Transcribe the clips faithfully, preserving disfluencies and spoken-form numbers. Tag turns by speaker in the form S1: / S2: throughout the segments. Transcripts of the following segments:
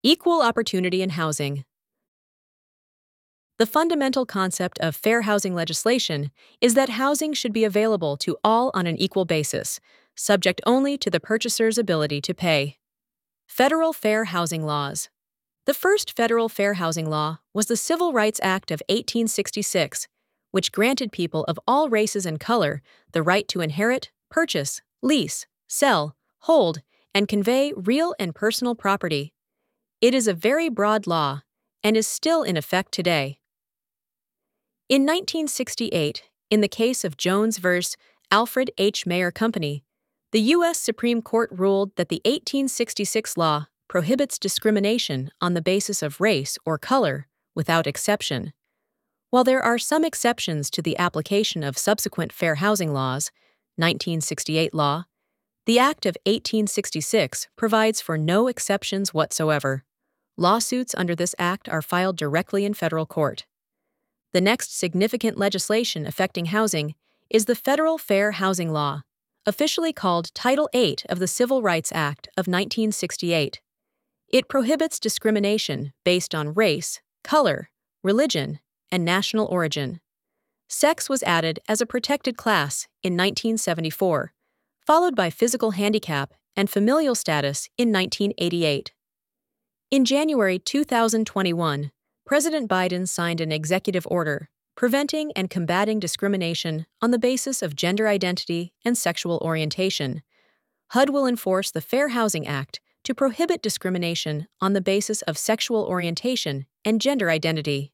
S1: Equal opportunity in housing. The fundamental concept of fair housing legislation is that housing should be available to all on an equal basis, subject only to the purchaser's ability to pay. Federal Fair Housing Laws. The first federal fair housing law was the Civil Rights Act of eighteen sixty-six, which granted people of all races and color the right to inherit, purchase, lease, sell, hold, and convey real and personal property. It is a very broad law and is still in effect today. In nineteen sixty-eight, in the case of Jones versus Alfred H. Mayer Company, the U S Supreme Court ruled that the eighteen sixty-six law prohibits discrimination on the basis of race or color without exception. While there are some exceptions to the application of subsequent fair housing laws, nineteen sixty-eight law, the Act of eighteen sixty-six provides for no exceptions whatsoever. Lawsuits under this act are filed directly in federal court. The next significant legislation affecting housing is the Federal Fair Housing Law, officially called Title eight of the Civil Rights Act of nineteen sixty-eight. It prohibits discrimination based on race, color, religion, and national origin. Sex was added as a protected class in nineteen seventy-four, followed by physical handicap and familial status in nineteen eighty-eight. In January two thousand twenty-one, President Biden signed an executive order preventing and combating discrimination on the basis of gender identity and sexual orientation. H U D will enforce the Fair Housing Act to prohibit discrimination on the basis of sexual orientation and gender identity.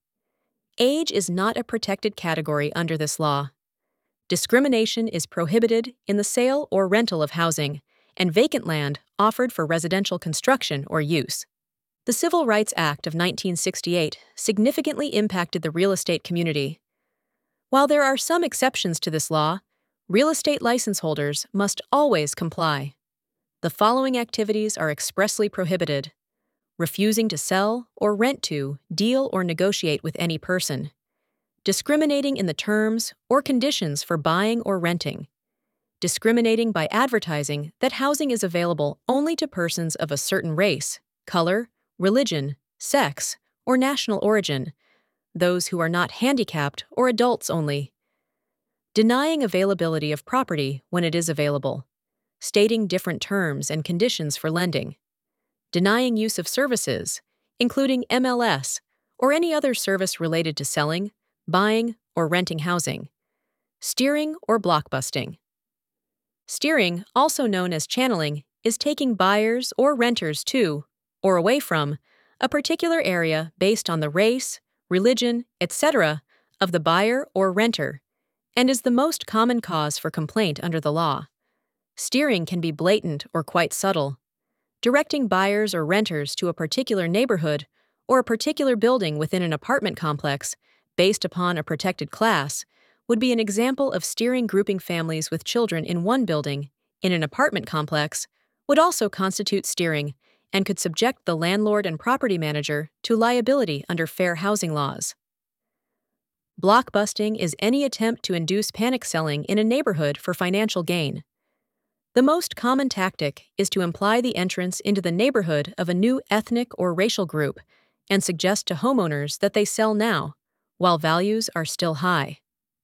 S1: Age is not a protected category under this law. Discrimination is prohibited in the sale or rental of housing and vacant land offered for residential construction or use. The Civil Rights Act of nineteen sixty-eight significantly impacted the real estate community. While there are some exceptions to this law, real estate license holders must always comply. The following activities are expressly prohibited: refusing to sell or rent to, deal or negotiate with any person, discriminating in the terms or conditions for buying or renting, discriminating by advertising that housing is available only to persons of a certain race, color, religion, sex, or national origin, those who are not handicapped or adults only, denying availability of property when it is available, stating different terms and conditions for lending, denying use of services, including M L S, or any other service related to selling, buying, or renting housing, steering or blockbusting. Steering, also known as channeling, is taking buyers or renters to, or away from, a particular area based on the race, religion, et cetera of the buyer or renter, and is the most common cause for complaint under the law. Steering can be blatant or quite subtle. Directing buyers or renters to a particular neighborhood or a particular building within an apartment complex based upon a protected class would be an example of steering. Grouping families with children in one building in an apartment complex would also constitute steering and could subject the landlord and property manager to liability under fair housing laws. Blockbusting is any attempt to induce panic selling in a neighborhood for financial gain. The most common tactic is to imply the entrance into the neighborhood of a new ethnic or racial group and suggest to homeowners that they sell now, while values are still high.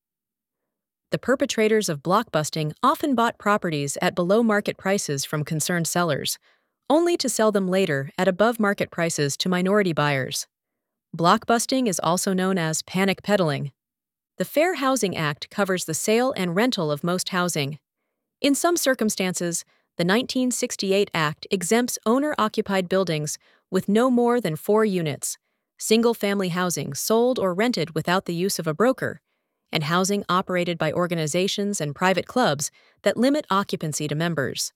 S1: The perpetrators of blockbusting often bought properties at below-market prices from concerned sellers, only to sell them later at above-market prices to minority buyers. Blockbusting is also known as panic peddling. The Fair Housing Act covers the sale and rental of most housing. In some circumstances, the nineteen sixty-eight Act exempts owner-occupied buildings with no more than four units, single-family housing sold or rented without the use of a broker, and housing operated by organizations and private clubs that limit occupancy to members.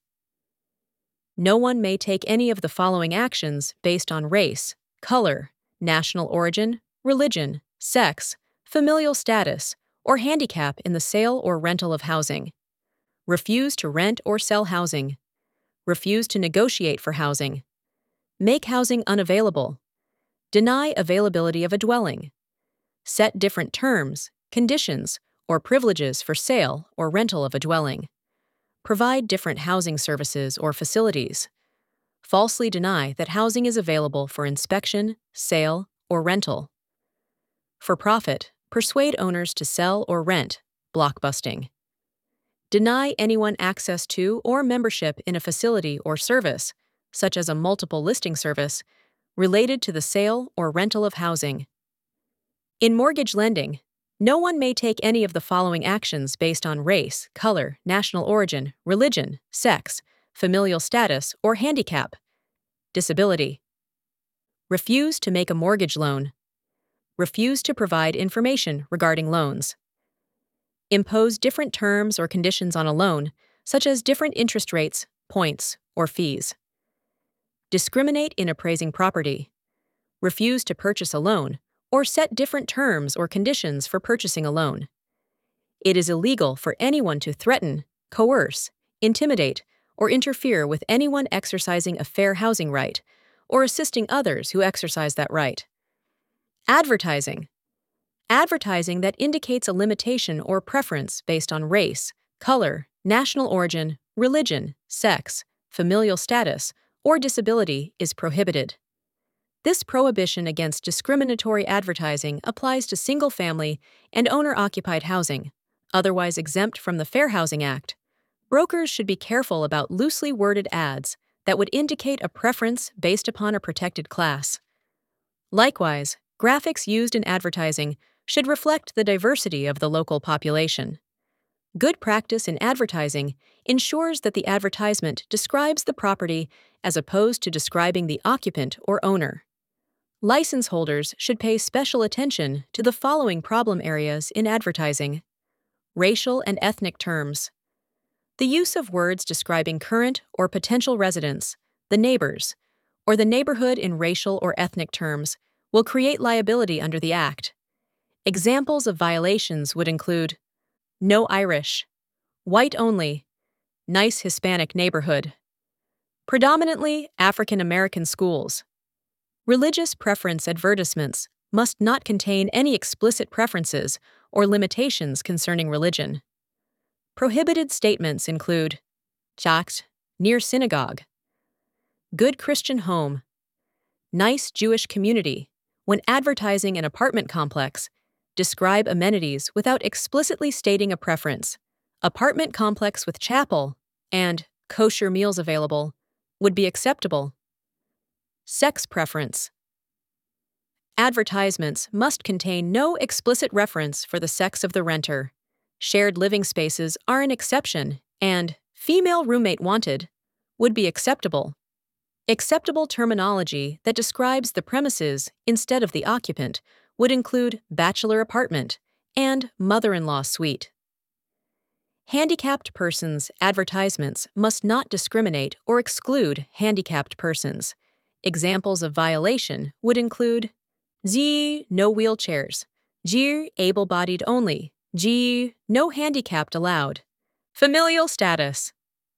S1: No one may take any of the following actions based on race, color, national origin, religion, sex, familial status, or handicap in the sale or rental of housing. Refuse to rent or sell housing. Refuse to negotiate for housing. Make housing unavailable. Deny availability of a dwelling. Set different terms, conditions, or privileges for sale or rental of a dwelling. Provide different housing services or facilities. falsely deny that housing is available for inspection, sale, or rental. For profit, persuade owners to sell or rent, blockbusting. Deny anyone access to or membership in a facility or service, such as a multiple listing service, related to the sale or rental of housing. In mortgage lending, no one may take any of the following actions based on race, color, national origin, religion, sex, familial status, or handicap. Disability. Refuse to make a mortgage loan. Refuse to provide information regarding loans. Impose different terms or conditions on a loan, such as different interest rates, points, or fees. Discriminate in appraising property. Refuse to purchase a loan, or set different terms or conditions for purchasing a loan. It is illegal for anyone to threaten, coerce, intimidate, or interfere with anyone exercising a fair housing right, or assisting others who exercise that right. Advertising. Advertising that indicates a limitation or preference based on race, color, national origin, religion, sex, familial status, or disability is prohibited. This prohibition against discriminatory advertising applies to single-family and owner-occupied housing, otherwise exempt from the Fair Housing Act. Brokers should be careful about loosely worded ads that would indicate a preference based upon a protected class. Likewise, graphics used in advertising should reflect the diversity of the local population. Good practice in advertising ensures that the advertisement describes the property as opposed to describing the occupant or owner. License holders should pay special attention to the following problem areas in advertising: racial and ethnic terms. The use of words describing current or potential residents, the neighbors, or the neighborhood in racial or ethnic terms will create liability under the Act. Examples of violations would include no Irish, white only, nice Hispanic neighborhood, predominantly African American schools. Religious preference advertisements must not contain any explicit preferences or limitations concerning religion. Prohibited statements include chacht, near synagogue, good Christian home, nice Jewish community. When advertising an apartment complex, describe amenities without explicitly stating a preference. Apartment complex with chapel and kosher meals available would be acceptable. Sex preference. Advertisements must contain no explicit reference for the sex of the renter. Shared living spaces are an exception, and female roommate wanted would be acceptable. Acceptable terminology that describes the premises instead of the occupant would include bachelor apartment and mother-in-law suite. Handicapped persons' advertisements must not discriminate or exclude handicapped persons. Examples of violation would include Z, no wheelchairs, G, able-bodied only, G, no handicapped allowed. Familial status.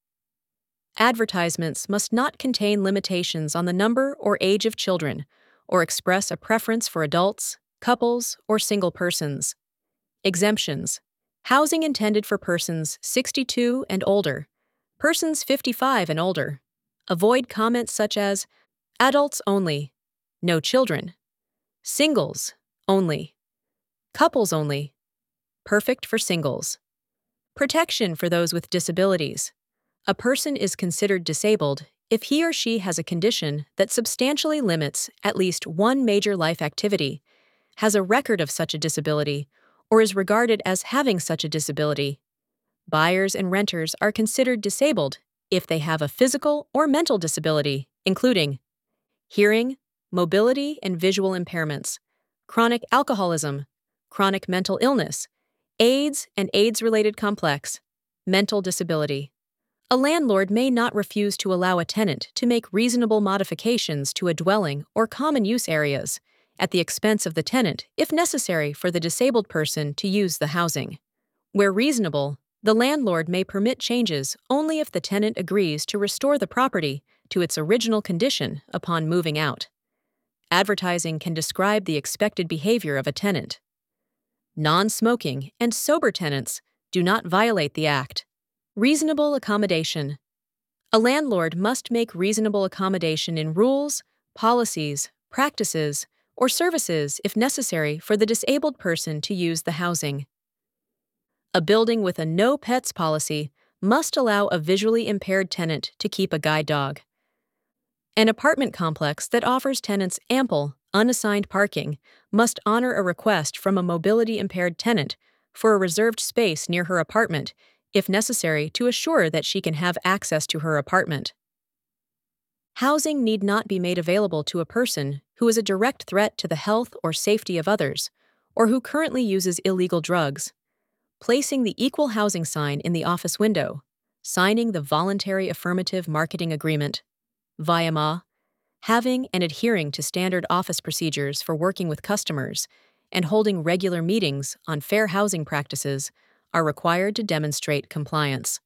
S1: Advertisements must not contain limitations on the number or age of children, or express a preference for adults, couples, or single persons. Exemptions. Housing intended for persons sixty-two and older, persons fifty-five and older. Avoid comments such as adults only, no children, singles only, couples only, perfect for singles. Protection for those with disabilities. A person is considered disabled if he or she has a condition that substantially limits at least one major life activity, has a record of such a disability, or is regarded as having such a disability. Buyers and renters are considered disabled if they have a physical or mental disability, including hearing, mobility and visual impairments, chronic alcoholism, chronic mental illness, AIDS and AIDS-related complex, mental disability. A landlord may not refuse to allow a tenant to make reasonable modifications to a dwelling or common use areas at the expense of the tenant if necessary for the disabled person to use the housing. Where reasonable, the landlord may permit changes only if the tenant agrees to restore the property to its original condition upon moving out. Advertising can describe the expected behavior of a tenant. Non-smoking and sober tenants do not violate the Act. Reasonable accommodation. A landlord must make reasonable accommodation in rules, policies, practices, or services if necessary for the disabled person to use the housing. A building with a no pets policy must allow a visually impaired tenant to keep a guide dog. An apartment complex that offers tenants ample, unassigned parking must honor a request from a mobility-impaired tenant for a reserved space near her apartment, if necessary, to assure that she can have access to her apartment. Housing need not be made available to a person who is a direct threat to the health or safety of others, or who currently uses illegal drugs. Placing the equal housing sign in the office window, signing the voluntary affirmative marketing agreement, V I A M A, having and adhering to standard office procedures for working with customers, and holding regular meetings on fair housing practices are required to demonstrate compliance.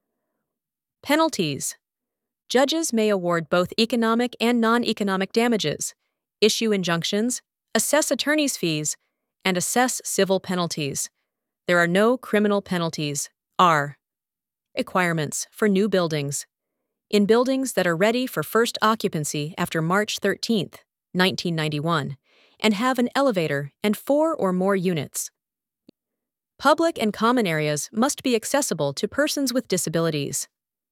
S1: Penalties. Judges may award both economic and non-economic damages, issue injunctions, assess attorney's fees, and assess civil penalties. There are no criminal penalties. R. Requirements for new buildings. In buildings that are ready for first occupancy after March thirteenth, nineteen ninety-one, and have an elevator and four or more units. Public and common areas must be accessible to persons with disabilities.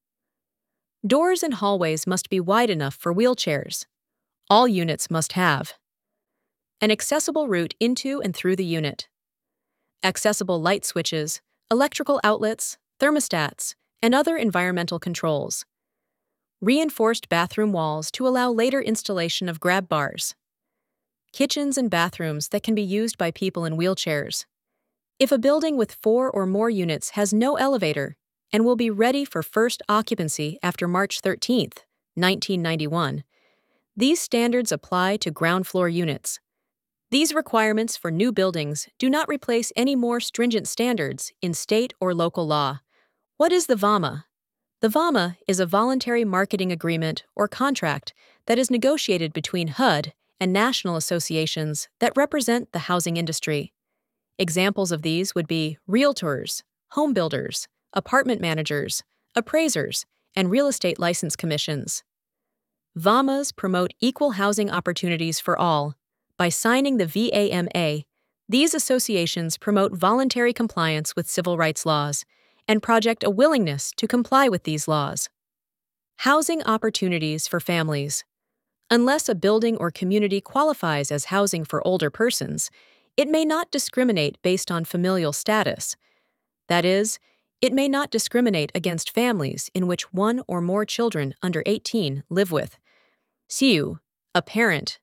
S1: Doors and hallways must be wide enough for wheelchairs. All units must have an accessible route into and through the unit, accessible light switches, electrical outlets, thermostats, and other environmental controls, reinforced bathroom walls to allow later installation of grab bars, kitchens and bathrooms that can be used by people in wheelchairs. If a building with four or more units has no elevator and will be ready for first occupancy after March thirteenth, nineteen ninety-one, these standards apply to ground floor units. These requirements for new buildings do not replace any more stringent standards in state or local law. What is the V A M A? The V A M A is a voluntary marketing agreement or contract that is negotiated between H U D and national associations that represent the housing industry. Examples of these would be realtors, home builders, apartment managers, appraisers, and real estate license commissions. V A M As promote equal housing opportunities for all. By signing the V A M A, these associations promote voluntary compliance with civil rights laws and project a willingness to comply with these laws. Housing opportunities for families. Unless a building or community qualifies as housing for older persons, it may not discriminate based on familial status. That is, it may not discriminate against families in which one or more children under eighteen live with. S U, a parent.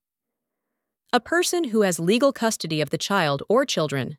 S1: A person who has legal custody of the child or children.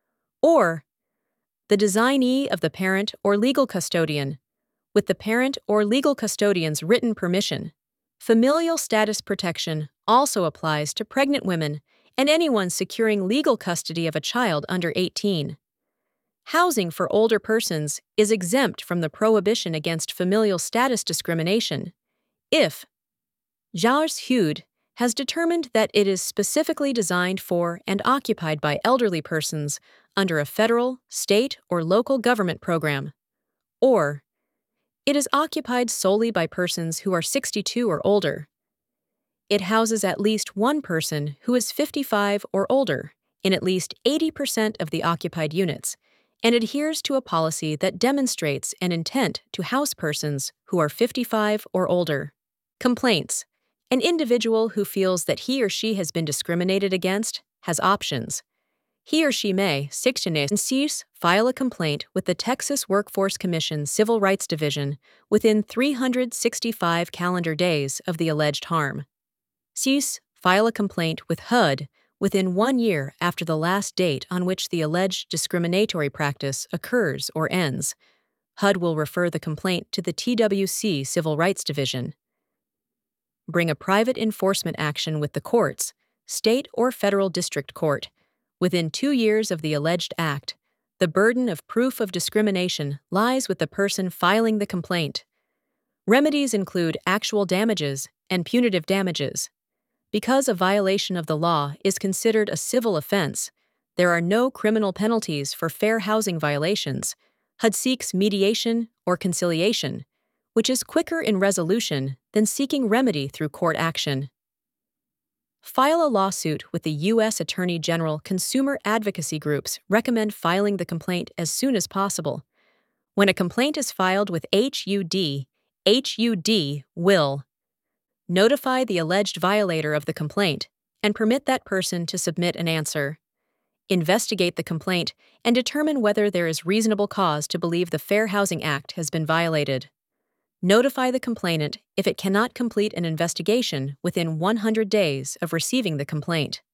S1: Or, the designee of the parent or legal custodian, with the parent or legal custodian's written permission. Familial status protection also applies to pregnant women and anyone securing legal custody of a child under eighteen. Housing for older persons is exempt from the prohibition against familial status discrimination if Jars Hud has determined that it is specifically designed for and occupied by elderly persons under a federal, state, or local government program, or it is occupied solely by persons who are sixty-two or older. It houses at least one person who is fifty-five or older in at least eighty percent of the occupied units and adheres to a policy that demonstrates an intent to house persons who are fifty-five or older. Complaints. An individual who feels that he or she has been discriminated against has options. He or she may, six file a complaint with the Texas Workforce Commission Civil Rights Division within three hundred sixty-five calendar days of the alleged harm. six File a complaint with H U D within one year after the last date on which the alleged discriminatory practice occurs or ends. H U D will refer the complaint to the T W C Civil Rights Division. Bring a private enforcement action with the courts, state or federal district court. Within two years of the alleged act, the burden of proof of discrimination lies with the person filing the complaint. Remedies include actual damages and punitive damages. Because a violation of the law is considered a civil offense, there are no criminal penalties for fair housing violations. H U D seeks mediation or conciliation, which is quicker in resolution than seeking remedy through court action. File a lawsuit with the U S Attorney General. Consumer advocacy groups recommend filing the complaint as soon as possible. When a complaint is filed with H U D, H U D will notify the alleged violator of the complaint and permit that person to submit an answer, investigate the complaint, and determine whether there is reasonable cause to believe the Fair Housing Act has been violated. Notify the complainant if it cannot complete an investigation within one hundred days of receiving the complaint.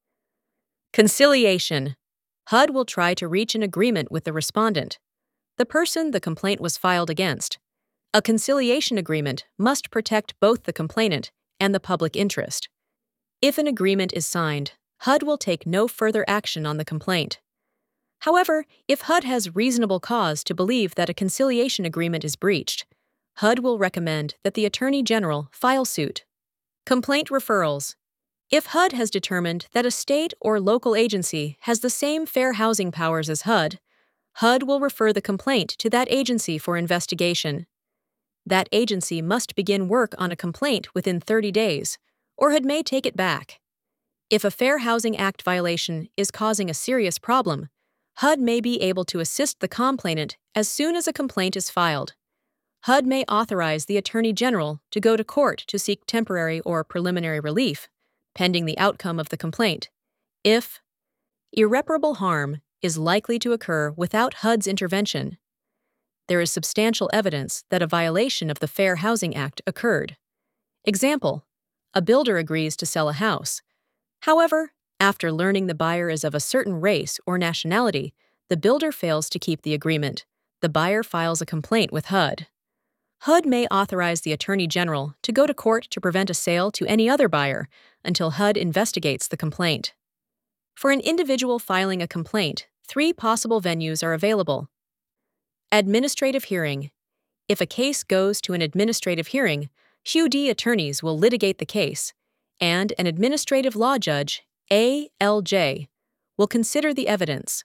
S1: Conciliation. H U D will try to reach an agreement with the respondent, the person the complaint was filed against. A conciliation agreement must protect both the complainant and the public interest. If an agreement is signed, H U D will take no further action on the complaint. However, if H U D has reasonable cause to believe that a conciliation agreement is breached, H U D will recommend that the Attorney General file suit. Complaint referrals. If H U D has determined that a state or local agency has the same fair housing powers as H U D, H U D will refer the complaint to that agency for investigation. That agency must begin work on a complaint within thirty days, or H U D may take it back. If a Fair Housing Act violation is causing a serious problem, H U D may be able to assist the complainant as soon as a complaint is filed. H U D may authorize the Attorney General to go to court to seek temporary or preliminary relief, pending the outcome of the complaint, if irreparable harm is likely to occur without H U D's intervention. There is substantial evidence that a violation of the Fair Housing Act occurred. Example: a builder agrees to sell a house. However, after learning the buyer is of a certain race or nationality, the builder fails to keep the agreement. The buyer files a complaint with H U D. H U D may authorize the Attorney General to go to court to prevent a sale to any other buyer until H U D investigates the complaint. For an individual filing a complaint, three possible venues are available. Administrative hearing. If a case goes to an administrative hearing, H U D attorneys will litigate the case, and an administrative law judge, A L J, will consider the evidence.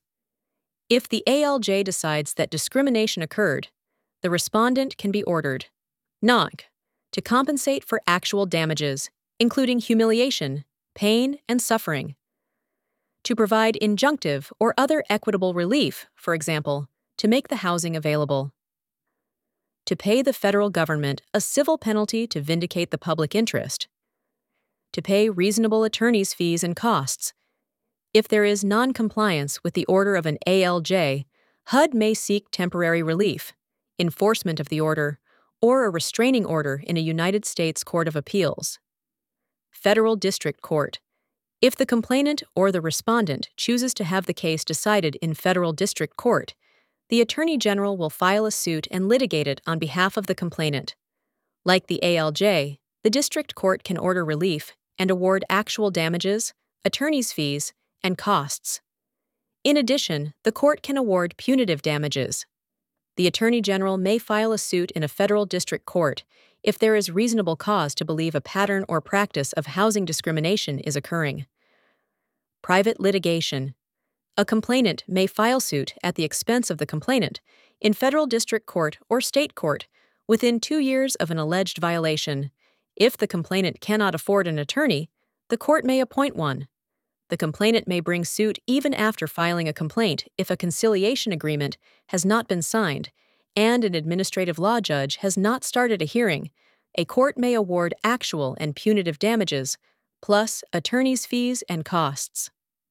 S1: If the A L J decides that discrimination occurred, the respondent can be ordered, N O G, to compensate for actual damages, including humiliation, pain, and suffering. To provide injunctive or other equitable relief, for example, to make the housing available. To pay the federal government a civil penalty to vindicate the public interest. To pay reasonable attorney's fees and costs. If there is non-compliance with the order of an A L J, H U D may seek temporary relief, enforcement of the order, or a restraining order in a United States Court of Appeals. Federal District Court. If the complainant or the respondent chooses to have the case decided in federal district court, the Attorney General will file a suit and litigate it on behalf of the complainant. Like the A L J, the district court can order relief and award actual damages, attorney's fees, and costs. In addition, the court can award punitive damages. The Attorney General may file a suit in a federal district court if there is reasonable cause to believe a pattern or practice of housing discrimination is occurring. Private litigation. A complainant may file suit at the expense of the complainant in federal district court or state court within two years of an alleged violation. If the complainant cannot afford an attorney, the court may appoint one. The complainant may bring suit even after filing a complaint if a conciliation agreement has not been signed and an administrative law judge has not started a hearing. A court may award actual and punitive damages, plus attorney's fees and costs.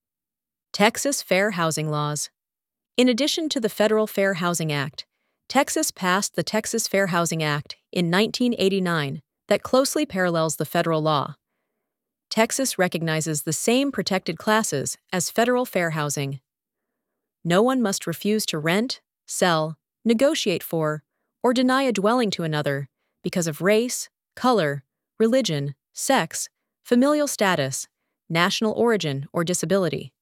S1: Texas Fair Housing Laws. In addition to the Federal Fair Housing Act, Texas passed the Texas Fair Housing Act in nineteen eighty-nine that closely parallels the federal law. Texas recognizes the same protected classes as federal fair housing. No one must refuse to rent, sell, negotiate for, or deny a dwelling to another because of race, color, religion, sex, familial status, national origin, or disability.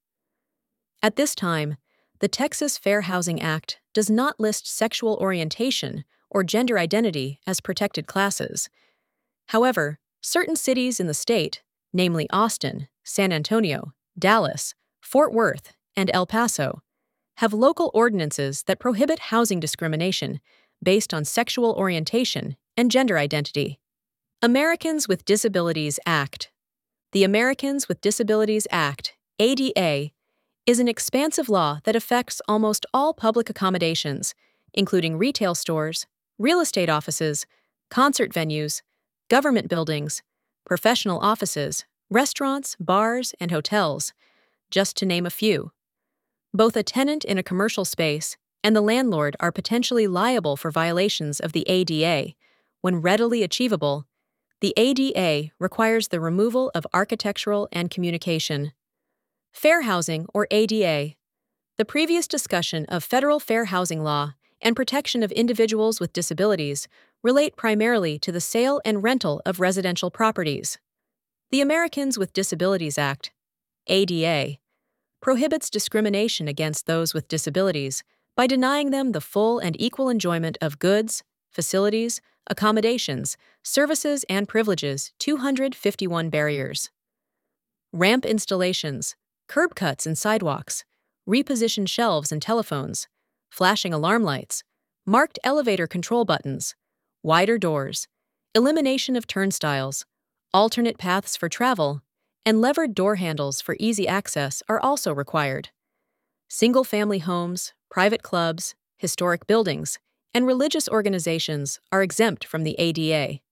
S1: At this time, the Texas Fair Housing Act does not list sexual orientation or gender identity as protected classes. However, certain cities in the state, namely Austin, San Antonio, Dallas, Fort Worth, and El Paso, have local ordinances that prohibit housing discrimination based on sexual orientation and gender identity. Americans with Disabilities Act. The Americans with Disabilities Act, A D A, is an expansive law that affects almost all public accommodations, including retail stores, real estate offices, concert venues, government buildings, professional offices, restaurants, bars, and hotels, just to name a few. Both a tenant in a commercial space and the landlord are potentially liable for violations of the A D A. When readily achievable, the A D A requires the removal of architectural and communication. Fair housing, or A D A. The previous discussion of federal fair housing law and protection of individuals with disabilities relate primarily to the sale and rental of residential properties. The Americans with Disabilities Act, A D A, prohibits discrimination against those with disabilities by denying them the full and equal enjoyment of goods, facilities, accommodations, services, and privileges. two hundred fifty-one barriers. Ramp installations, curb cuts and sidewalks, repositioned shelves and telephones, flashing alarm lights, marked elevator control buttons, wider doors, elimination of turnstiles, alternate paths for travel, and levered door handles for easy access are also required. Single-family homes, private clubs, historic buildings, and religious organizations are exempt from the A D A.